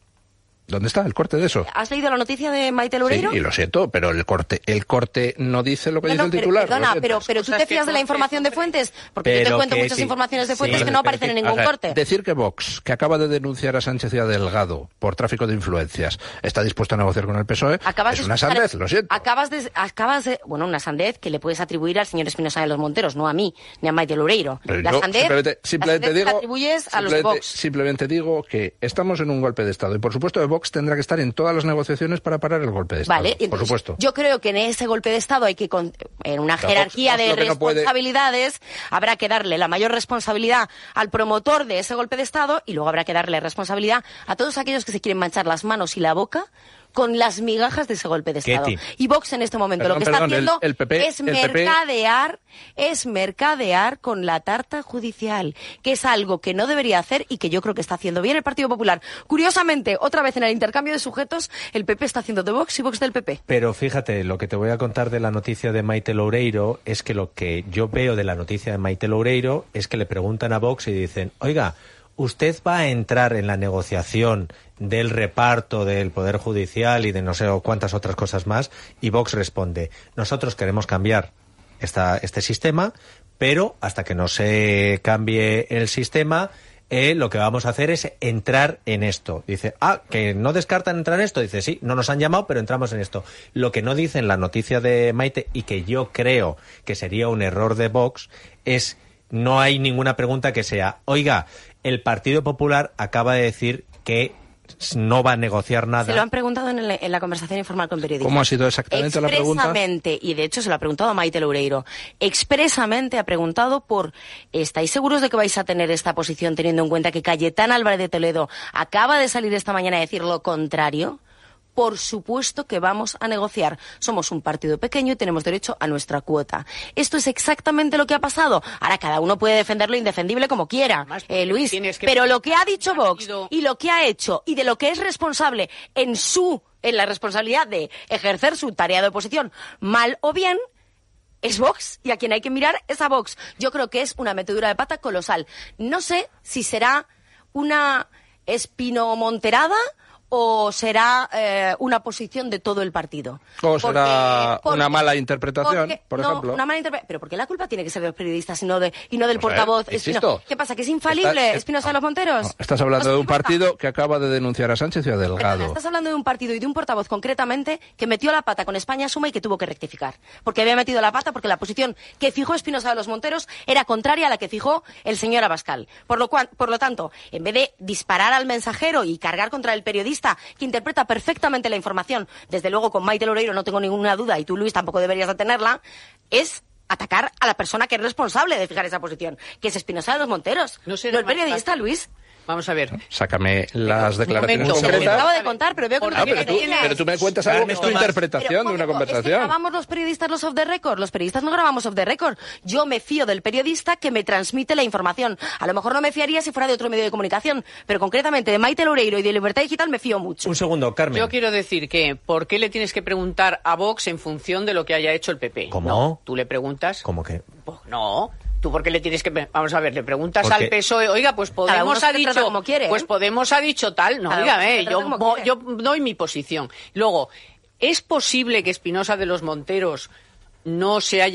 ¿Dónde está el corte de eso? ¿Has leído la noticia de Maite Loureiro? Sí, y lo siento, pero el corte no dice lo que dice el titular. Perdona, pero tú te fías de la información de fuentes, porque yo te cuento muchas informaciones de fuentes que no aparecen en ningún corte. Decir que Vox, que acaba de denunciar a Sánchez y a Delgado por tráfico de influencias, está dispuesto a negociar con el PSOE, es una sandez, lo siento. Bueno, una sandez que le puedes atribuir al señor Espinosa de los Monteros, no a mí, ni a Maite Loureiro. Simplemente digo, la atribuyes a los Vox. Simplemente digo que estamos en un golpe de Estado y, por supuesto, Vox tendrá que estar en todas las negociaciones para parar el golpe de Estado. Vale, por supuesto. Yo creo que en ese golpe de Estado hay que, en una jerarquía de responsabilidades, habrá que darle la mayor responsabilidad al promotor de ese golpe de Estado y luego habrá que darle responsabilidad a todos aquellos que se quieren manchar las manos y la boca con las migajas de ese golpe de Estado. Y Vox en este momento lo que está haciendo es mercadear con la tarta judicial, que es algo que no debería hacer y que yo creo que está haciendo bien el Partido Popular. Curiosamente, otra vez en el intercambio de sujetos, el PP está haciendo de Vox y Vox del PP. Pero fíjate, lo que te voy a contar de la noticia de Maite Loureiro es que lo que yo veo de la noticia de Maite Loureiro es que le preguntan a Vox y dicen, oiga, ¿usted va a entrar en la negociación del reparto del Poder Judicial y de no sé cuántas otras cosas más? Y Vox responde, nosotros queremos cambiar este sistema, pero hasta que no se cambie el sistema, lo que vamos a hacer es entrar en esto. Dice, ¿que no descartan entrar en esto? Dice, sí, no nos han llamado, pero entramos en esto. Lo que no dice en la noticia de Maite, y que yo creo que sería un error de Vox, es no hay ninguna pregunta que sea, oiga, el Partido Popular acaba de decir que no va a negociar nada. Se lo han preguntado en la conversación informal con periodistas. ¿Cómo ha sido exactamente la pregunta? Expresamente, y de hecho se lo ha preguntado a Maite Loureiro, expresamente ha preguntado por ¿estáis seguros de que vais a tener esta posición teniendo en cuenta que Cayetán Álvarez de Toledo acaba de salir esta mañana a decir lo contrario? Por supuesto que vamos a negociar. Somos un partido pequeño y tenemos derecho a nuestra cuota. Esto es exactamente lo que ha pasado. Ahora cada uno puede defender lo indefendible como quiera, Luis. Pero lo que ha dicho Vox y lo que ha hecho y de lo que es responsable en la responsabilidad de ejercer su tarea de oposición, mal o bien, es Vox. Y a quien hay que mirar es a Vox. Yo creo que es una metedura de pata colosal. No sé si será una espinomonterada o será una posición de todo el partido. O será una mala interpretación, por ejemplo. Una mala interpretación. Pero ¿por qué la culpa tiene que ser de los periodistas y no del portavoz? ¿Qué pasa, que es infalible Espinosa de los Monteros? No, estás hablando de un partido que acaba de denunciar a Sánchez y a Delgado. Estás hablando de un partido y de un portavoz concretamente que metió la pata con España Suma y que tuvo que rectificar. Porque había metido la pata porque la posición que fijó Espinosa de los Monteros era contraria a la que fijó el señor Abascal. Por lo tanto, en vez de disparar al mensajero y cargar contra el periodista que interpreta perfectamente la información, desde luego con Maite Loureiro no tengo ninguna duda, y tú, Luis, tampoco deberías de tenerla, es atacar a la persona que es responsable de fijar esa posición, que es Espinosa de los Monteros, no el periodista, Luis. Vamos a ver. Sácame las declaraciones concretas. Lo acabo de contar, pero veo que pero tú me cuentas algo que es tu interpretación de una conversación. Es que grabamos los periodistas los off the record. Los periodistas no grabamos off the record. Yo me fío del periodista que me transmite la información. A lo mejor no me fiaría si fuera de otro medio de comunicación, pero concretamente de Maite Loureiro y de Libertad Digital me fío mucho. Un segundo, Carmen. Yo quiero decir que ¿por qué le tienes que preguntar a Vox en función de lo que haya hecho el PP? ¿Cómo? No, tú le preguntas. ¿Cómo que? Pues no. ¿Tú por qué le tienes que...? Vamos a ver, le preguntas al PSOE, oiga, pues Podemos ha dicho... como quiere, Pues Podemos ha dicho tal. No, dígame, yo doy mi posición. Luego, ¿es posible que Espinosa de los Monteros no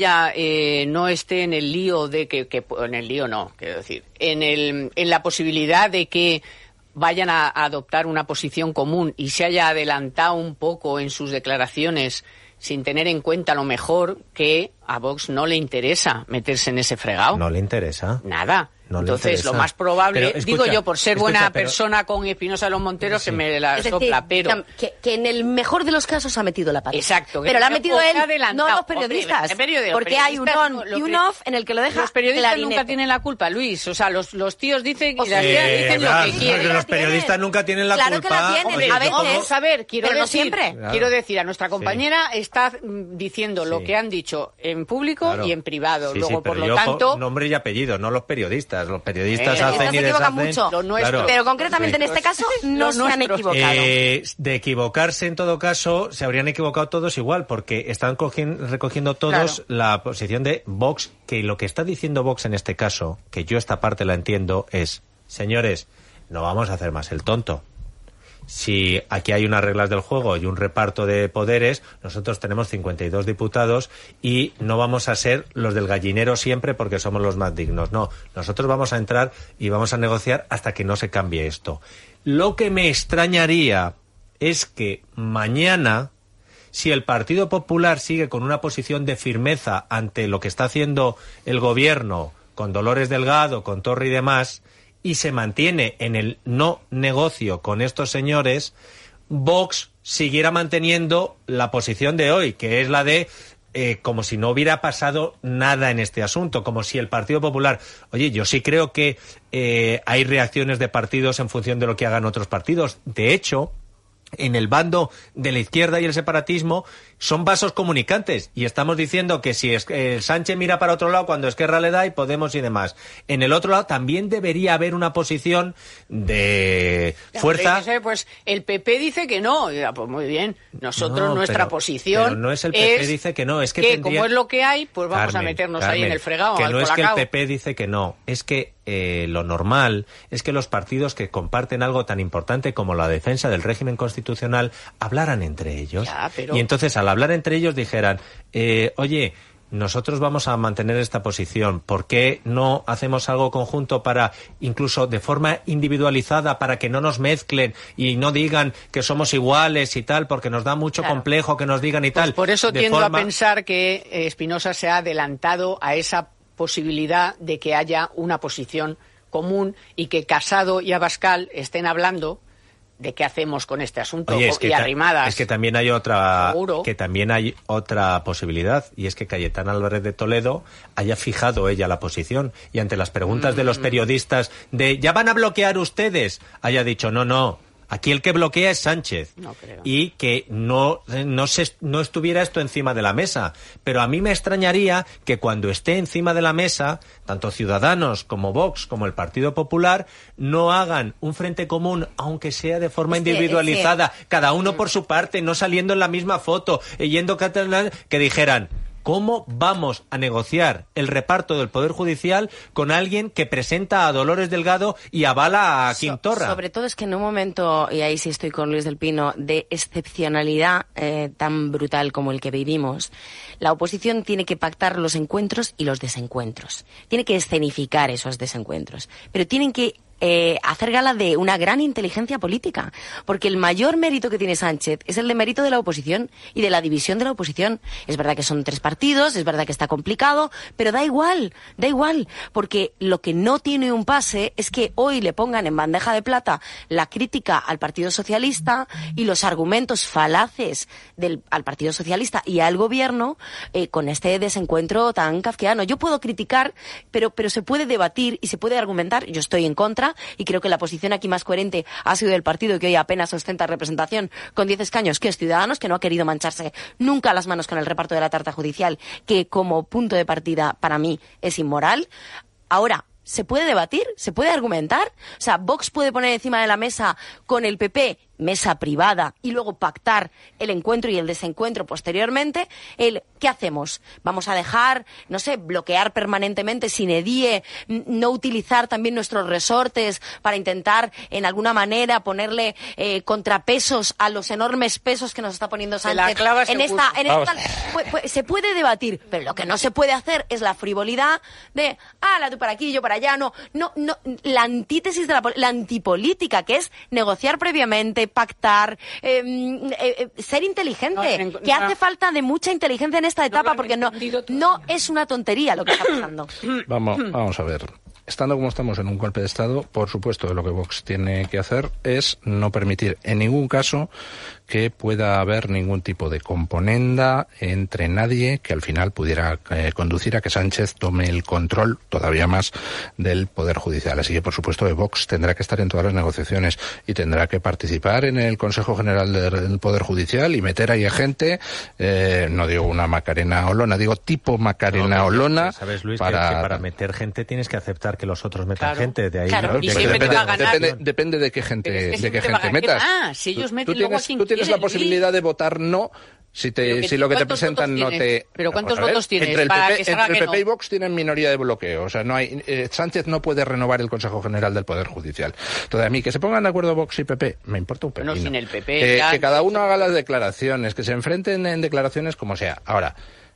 esté en el lío de en el lío no, quiero decir, en la posibilidad de que vayan a adoptar una posición común y se haya adelantado un poco en sus declaraciones sin tener en cuenta a lo mejor que a Vox no le interesa meterse en ese fregado? No le interesa. Nada. No entonces, lo más probable, digo yo, por ser buena persona con Espinosa de los Monteros, sí, que me la sopla, pero... Que en el mejor de los casos ha metido la pata. Exacto. Pero la ha metido él, no los periodistas. Porque hay un on y un off en el que lo deja. Los periodistas nunca tienen la culpa, Luis. O sea, los tíos dicen y las tías dicen lo que quieren. Los periodistas nunca tienen la culpa. Claro que la tienen, a veces. Vamos a ver, quiero decir, a nuestra compañera está diciendo lo que han dicho en público y en privado. Luego, por lo tanto... Nombre y apellido, no los periodistas. Los periodistas hacen y deshacen. Mucho. Pero concretamente en este caso no se han equivocado. De equivocarse en todo caso, se habrían equivocado todos igual, porque están recogiendo todos la posición de Vox, que lo que está diciendo Vox en este caso, que yo esta parte la entiendo, es, señores, no vamos a hacer más el tonto. Si aquí hay unas reglas del juego y un reparto de poderes, nosotros tenemos 52 diputados y no vamos a ser los del gallinero siempre porque somos los más dignos. No, nosotros vamos a entrar y vamos a negociar hasta que no se cambie esto. Lo que me extrañaría es que mañana, si el Partido Popular sigue con una posición de firmeza ante lo que está haciendo el gobierno con Dolores Delgado, con Torre y demás, y se mantiene en el no negocio con estos señores, Vox siguiera manteniendo la posición de hoy, que es la de como si no hubiera pasado nada en este asunto, como si el Partido Popular... Oye, yo sí creo que hay reacciones de partidos en función de lo que hagan otros partidos. De hecho, en el bando de la izquierda y el separatismo son vasos comunicantes, y estamos diciendo que si Sánchez mira para otro lado cuando Esquerra le da y Podemos y demás, en el otro lado también debería haber una posición de fuerza. Pues el PP dice que no, pues muy bien, nosotros nuestra posición pero no es el PP dice que no, es que como es lo que hay, pues vamos a meternos ahí en el fregado. Que no es que el PP dice que no, es que lo normal es que los partidos que comparten algo tan importante como la defensa del régimen constitucional hablaran entre ellos. Y entonces al hablar entre ellos dijeran, oye, nosotros vamos a mantener esta posición, ¿por qué no hacemos algo conjunto para, incluso de forma individualizada, para que no nos mezclen y no digan que somos iguales y tal, porque nos da mucho complejo que nos digan y tal? Por eso tiendo a pensar que Espinosa se ha adelantado a esa posibilidad de que haya una posición común y que Casado y Abascal estén hablando de qué hacemos con este asunto. Oye, y Arrimadas. Es que también hay otra Seguro. que también hay otra posibilidad, y es que Cayetana Álvarez de Toledo haya fijado ella la posición y ante las preguntas de los periodistas de ¿ya van a bloquear ustedes?, haya dicho no. Aquí el que bloquea es Sánchez. No creo. Y que no estuviera esto encima de la mesa. Pero a mí me extrañaría que cuando esté encima de la mesa, tanto Ciudadanos como Vox como el Partido Popular no hagan un frente común, aunque sea de forma individualizada, cada uno por su parte, no saliendo en la misma foto, yendo que dijeran: ¿cómo vamos a negociar el reparto del Poder Judicial con alguien que presenta a Dolores Delgado y avala a Quintorra? Sobre todo es que en un momento, y ahí sí estoy con Luis del Pino, de excepcionalidad tan brutal como el que vivimos, la oposición tiene que pactar los encuentros y los desencuentros. Tiene que escenificar esos desencuentros. Pero tienen que hacer gala de una gran inteligencia política, porque el mayor mérito que tiene Sánchez es el de mérito de la oposición y de la división de la oposición. Es verdad que son 3 partidos, es verdad que está complicado, pero da igual, porque lo que no tiene un pase es que hoy le pongan en bandeja de plata la crítica al Partido Socialista y los argumentos falaces al Partido Socialista y al gobierno con este desencuentro tan kafkiano. Yo puedo criticar, pero se puede debatir y se puede argumentar. Yo estoy en contra y creo que la posición aquí más coherente ha sido del partido que hoy apenas ostenta representación con 10 escaños, que es Ciudadanos, que no ha querido mancharse nunca las manos con el reparto de la tarta judicial, que como punto de partida para mí es inmoral. Ahora, ¿se puede debatir? ¿Se puede argumentar? O sea, Vox puede poner encima de la mesa con el PP, mesa privada, y luego pactar el encuentro y el desencuentro posteriormente. ¿Qué hacemos? ¿Vamos a dejar, no sé, bloquear permanentemente sin edie, no utilizar también nuestros resortes para intentar en alguna manera ponerle contrapesos a los enormes pesos que nos está poniendo Sánchez en esta se puede debatir, pero lo que no se puede hacer es la frivolidad de tú para aquí, yo para allá. No, la antítesis de la antipolítica, que es negociar previamente, pactar, ser inteligente, que hace falta de mucha inteligencia en esta etapa, porque no es una tontería lo que está pasando. Vamos a ver. Estando como estamos en un golpe de Estado, por supuesto, lo que Vox tiene que hacer es no permitir en ningún caso que pueda haber ningún tipo de componenda entre nadie que al final pudiera conducir a que Sánchez tome el control todavía más del Poder Judicial. Así que, por supuesto, Vox tendrá que estar en todas las negociaciones y tendrá que participar en el Consejo General del Poder Judicial y meter ahí a gente, no digo una Macarena Olona, digo tipo Macarena Olona. ¿Sabes, Luis, que para meter gente tienes que aceptar que los otros metan gente? De ahí depende de qué gente, metas. Si ellos meten luego a quien tú tienes la posibilidad de votar no si lo que te presentan no te... ¿Pero cuántos votos tienes? Entre el PP y Vox tienen minoría de bloqueo. O sea, no hay Sánchez no puede renovar el Consejo General del Poder Judicial. Entonces, a mí, que se pongan de acuerdo Vox y PP, me importa un pepino. No, sin el PP... que cada uno haga las declaraciones, que se enfrenten en declaraciones como sea. Ahora,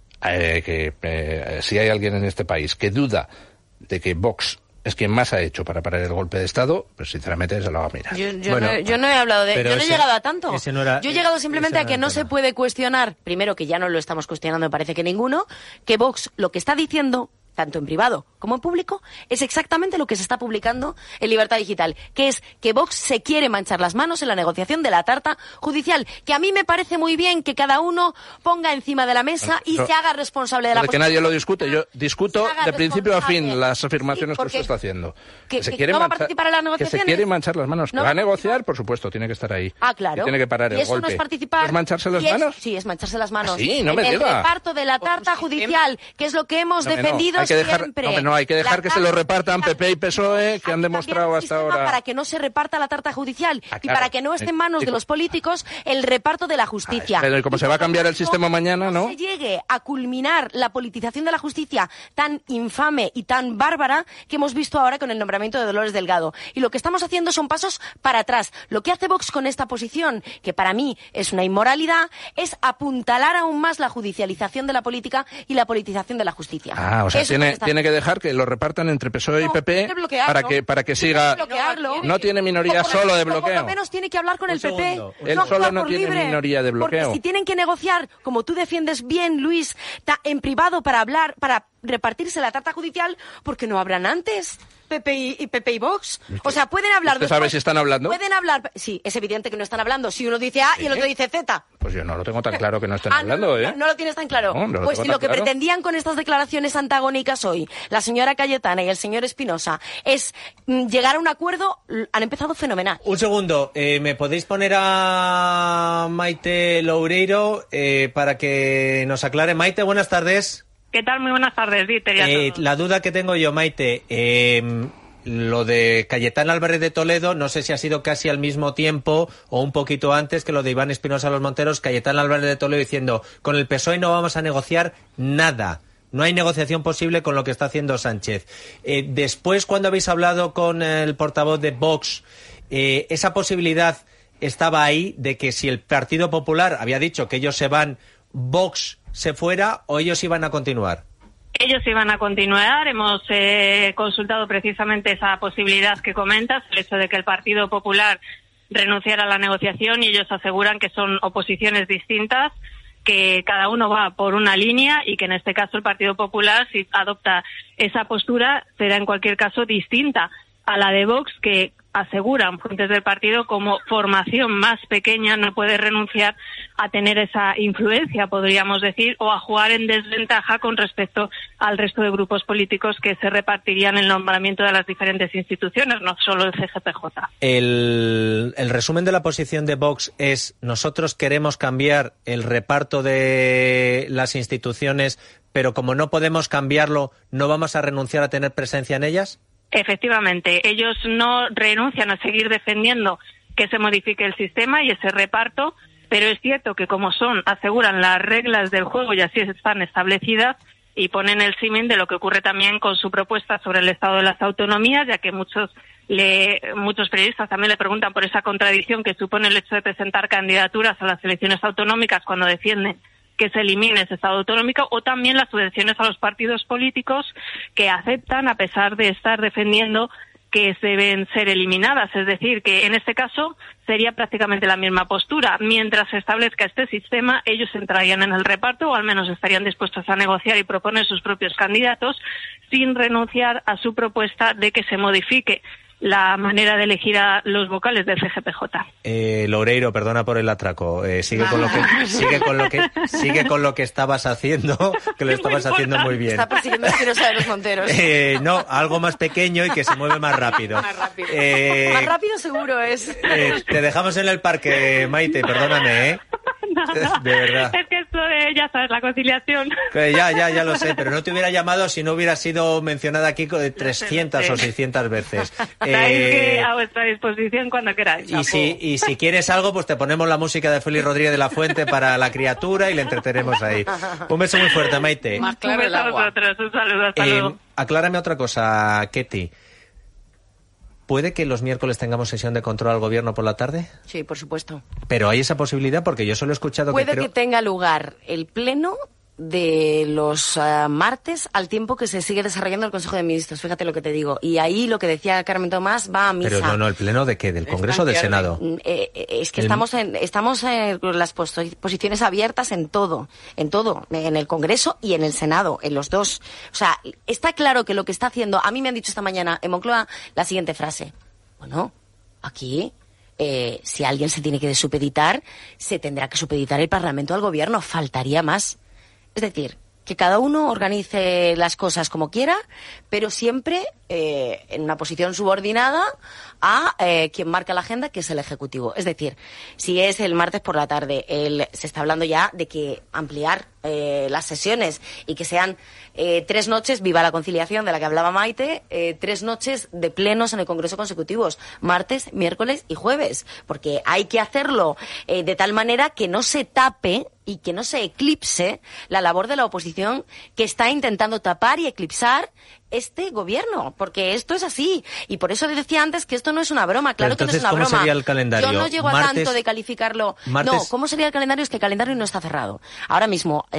si hay alguien en este país que duda de que Vox es quien más ha hecho para parar el golpe de Estado, pues sinceramente se lo va a mirar. Yo no he hablado de... Yo no he llegado a tanto. Yo he llegado simplemente a que no se puede cuestionar, primero, que ya no lo estamos cuestionando, me parece que ninguno, que Vox lo que está diciendo, tanto en privado como en público, es exactamente lo que se está publicando en Libertad Digital, que es que Vox se quiere manchar las manos en la negociación de la tarta judicial, que a mí me parece muy bien que cada uno ponga encima de la mesa y se haga responsable de la posición. Que nadie lo discute, yo discuto de principio a fin las afirmaciones que usted está haciendo. Que no va a participar en las negociaciones. Que se quiere manchar las manos. ¿No va a negociar, por supuesto, tiene que estar ahí. Claro. Y tiene que parar el golpe. No es participar. ¿Es mancharse las manos? Sí, es mancharse las manos. Sí, no me diga. El reparto de la tarta judicial, que es lo que hemos defendido siempre. No, hay que dejar que se lo repartan PP y PSOE, que han demostrado hasta ahora... Para que no se reparta la tarta judicial y para que no esté en manos de los políticos el reparto de la justicia. Pero como se va a cambiar el sistema mañana, ¿no? Se llegue a culminar la politización de la justicia tan infame y tan bárbara que hemos visto ahora con el nombramiento de Dolores Delgado. Y lo que estamos haciendo son pasos para atrás. Lo que hace Vox con esta posición, que para mí es una inmoralidad, es apuntalar aún más la judicialización de la política y la politización de la justicia. O sea, tiene que dejar que lo repartan entre PSOE y PP para que siga... No tiene minoría solo de bloqueo. Por lo menos tiene que hablar con el PP. Él solo no tiene minoría de bloqueo. Porque si tienen que negociar, como tú defiendes bien, Luis, en privado para repartirse la tarta judicial, ¿por qué no hablan antes? PP y Vox? O sea, pueden hablar... ¿Usted sabe si están hablando? Pueden hablar... Sí, es evidente que no están hablando. Si uno dice A y el otro dice Z. Pues yo no lo tengo tan claro que no estén hablando, ¿eh? No lo tienes tan claro. No Pues si lo que pretendían con estas declaraciones antagónicas hoy, la señora Cayetana y el señor Espinosa, es llegar a un acuerdo, han empezado fenomenal. Un segundo, ¿me podéis poner a Maite Loureiro para que nos aclare? Maite, buenas tardes. ¿Qué tal? Muy buenas tardes, Dieter. La duda que tengo yo, Maite, lo de Cayetana Álvarez de Toledo, no sé si ha sido casi al mismo tiempo o un poquito antes que lo de Iván Espinosa Los Monteros, Cayetana Álvarez de Toledo diciendo, con el PSOE no vamos a negociar nada. No hay negociación posible con lo que está haciendo Sánchez. Después, cuando habéis hablado con el portavoz de Vox, esa posibilidad estaba ahí de que si el Partido Popular había dicho que ellos se van, Vox se fuera o ellos iban a continuar. Ellos iban a continuar. Hemos consultado precisamente esa posibilidad que comentas, el hecho de que el Partido Popular renunciara a la negociación, y ellos aseguran que son oposiciones distintas, que cada uno va por una línea y que en este caso el Partido Popular, si adopta esa postura, será en cualquier caso distinta a la de Vox, que aseguran fuentes del partido como formación más pequeña no puede renunciar a tener esa influencia, podríamos decir, o a jugar en desventaja con respecto al resto de grupos políticos que se repartirían el nombramiento de las diferentes instituciones, no solo el CGPJ. El resumen de la posición de Vox es: nosotros queremos cambiar el reparto de las instituciones, pero como no podemos cambiarlo, no vamos a renunciar a tener presencia en ellas. Efectivamente, ellos no renuncian a seguir defendiendo que se modifique el sistema y ese reparto, pero es cierto que como aseguran las reglas del juego y así están establecidas, y ponen el símil de lo que ocurre también con su propuesta sobre el estado de las autonomías, ya que muchos periodistas también le preguntan por esa contradicción que supone el hecho de presentar candidaturas a las elecciones autonómicas cuando defienden que se elimine ese Estado autonómico, o también las subvenciones a los partidos políticos que aceptan, a pesar de estar defendiendo que deben ser eliminadas. Es decir, que en este caso sería prácticamente la misma postura. Mientras se establezca este sistema, ellos entrarían en el reparto, o al menos estarían dispuestos a negociar y proponer sus propios candidatos, sin renunciar a su propuesta de que se modifique la manera de elegir a los vocales del CGPJ. Loureiro, perdona por el atraco. Sigue con lo que estabas haciendo, que lo estabas haciendo muy bien. Está persiguiendo a Espinosa de Los Monteros. No, algo más pequeño y que se mueve más rápido. Más rápido seguro es. Te dejamos en el parque, Maite, perdóname, ¿eh? No. De verdad. Es que esto de, ya sabes, la conciliación. Ya lo sé, pero no te hubiera llamado si no hubiera sido mencionada aquí 300 o 600 veces. A vuestra disposición cuando queráis. Y si quieres algo, pues te ponemos la música de Félix Rodríguez de la Fuente para la criatura y le entretenemos ahí. Un beso muy fuerte, Maite. Más claro el agua. A vosotros, un saludo, hasta luego. Aclárame otra cosa, Ketty. ¿Puede que los miércoles tengamos sesión de control al gobierno por la tarde? Sí, por supuesto. Pero hay esa posibilidad, porque yo solo he escuchado que tenga lugar el pleno de los martes al tiempo que se sigue desarrollando el Consejo de Ministros, fíjate lo que te digo. Y ahí lo que decía Carmen Tomás va a misa. Pero no, ¿el pleno de qué? ¿Del Congreso o del Senado? Es que estamos en las posiciones abiertas en todo, en el Congreso y en el Senado, en los dos. O sea, está claro que lo que está haciendo, a mí me han dicho esta mañana en Moncloa la siguiente frase: bueno, aquí si alguien se tiene que desupeditar, se tendrá que supeditar el Parlamento al Gobierno, faltaría más. Es decir, que cada uno organice las cosas como quiera, pero siempre en una posición subordinada a quien marca la agenda, que es el Ejecutivo. Es decir, si es el martes por la tarde, se está hablando ya de que ampliar las sesiones y que sean 3 noches, viva la conciliación de la que hablaba Maite, 3 noches de plenos en el Congreso consecutivos, martes, miércoles y jueves, porque hay que hacerlo de tal manera que no se tape y que no se eclipse la labor de la oposición, que está intentando tapar y eclipsar este gobierno, porque esto es así. Y por eso decía antes que esto no es una broma. Claro que no es una broma. ¿Cómo sería el calendario? Yo no llego a tanto de calificarlo. No, ¿cómo sería el calendario? Es que el calendario no está cerrado. Ahora mismo se ha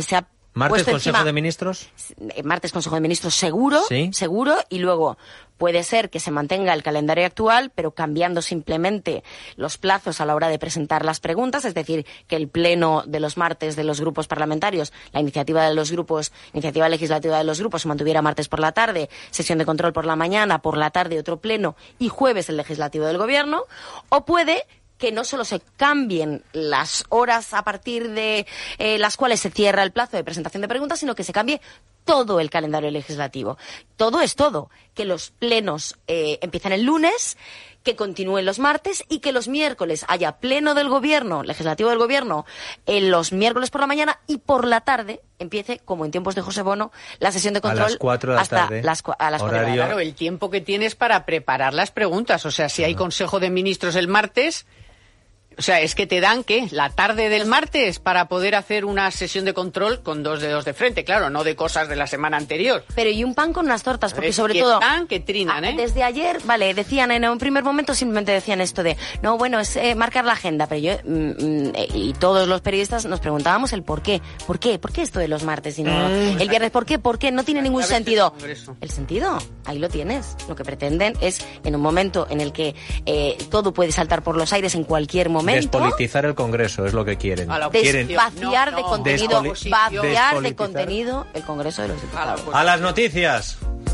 ¿Martes puesto Consejo encima, de Ministros? Martes Consejo de Ministros seguro, ¿Sí? seguro, y luego puede ser que se mantenga el calendario actual, pero cambiando simplemente los plazos a la hora de presentar las preguntas, es decir, que el pleno de los martes de los grupos parlamentarios, la iniciativa legislativa de los grupos se mantuviera martes por la tarde, sesión de control por la mañana, por la tarde otro pleno y jueves el legislativo del Gobierno, o puede que no solo se cambien las horas a partir de las cuales se cierra el plazo de presentación de preguntas, sino que se cambie todo el calendario legislativo. Todo es todo. Que los plenos empiecen el lunes, que continúen los martes y que los miércoles haya pleno del Gobierno, legislativo del Gobierno, los miércoles por la mañana y por la tarde empiece, como en tiempos de José Bono, la sesión de control a las 4 de la hasta tarde. a las 4 de la tarde. Claro, el tiempo que tienes para preparar las preguntas. O sea, si hay Consejo de Ministros el martes... O sea, es que te dan, ¿qué? La tarde del martes para poder hacer una sesión de control con 2 dedos de frente, claro, no de cosas de la semana anterior. Pero y un pan con unas tortas, porque Es sobre que todo... están, que trinan, ¿eh? Desde ayer, vale, decían en un primer momento, simplemente decían esto de, no, bueno, es marcar la agenda, pero yo y todos los periodistas nos preguntábamos el por qué. ¿Por qué? ¿Por qué esto de los martes y no el viernes? ¿Por qué? ¿Por qué? No tiene ningún sentido. El sentido, ahí lo tienes. Lo que pretenden es, en un momento en el que todo puede saltar por los aires en cualquier momento... Despolitizar el Congreso es lo que quieren. Vaciar de contenido, vaciar de contenido el Congreso de los Diputados. A las noticias.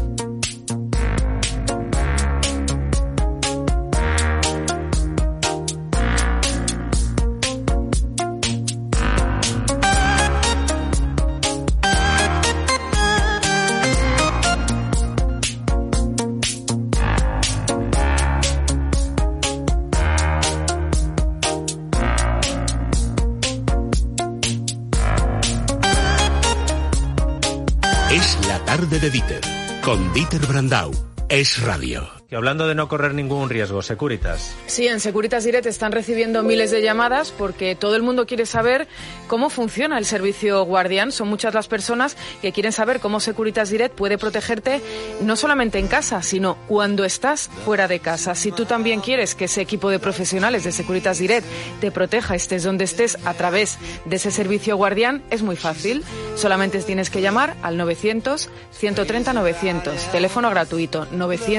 Es la tarde de Dieter, con Dieter Brandau. Es Radio. Y hablando de no correr ningún riesgo, Securitas. Sí, en Securitas Direct están recibiendo miles de llamadas porque todo el mundo quiere saber cómo funciona el servicio Guardián. Son muchas las personas que quieren saber cómo Securitas Direct puede protegerte no solamente en casa, sino cuando estás fuera de casa. Si tú también quieres que ese equipo de profesionales de Securitas Direct te proteja, estés donde estés, a través de ese servicio Guardián, es muy fácil. Solamente tienes que llamar al 900-130-900. Teléfono gratuito,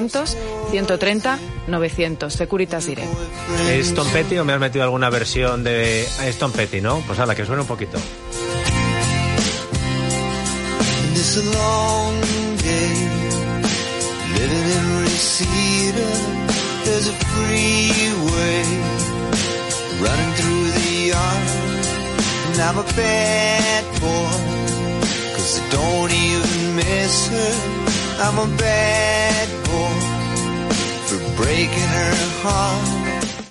900-130-900. Securitas Direct. ¿Es Tom Petty o me has metido alguna versión de... Es Tom Petty, ¿no? Pues a la que suene un poquito. It's a long day living in Reseda. There's a freeway running through the yard, and I'm a bad boy, 'cause I don't even miss her. I'm a bad boy for breaking her heart.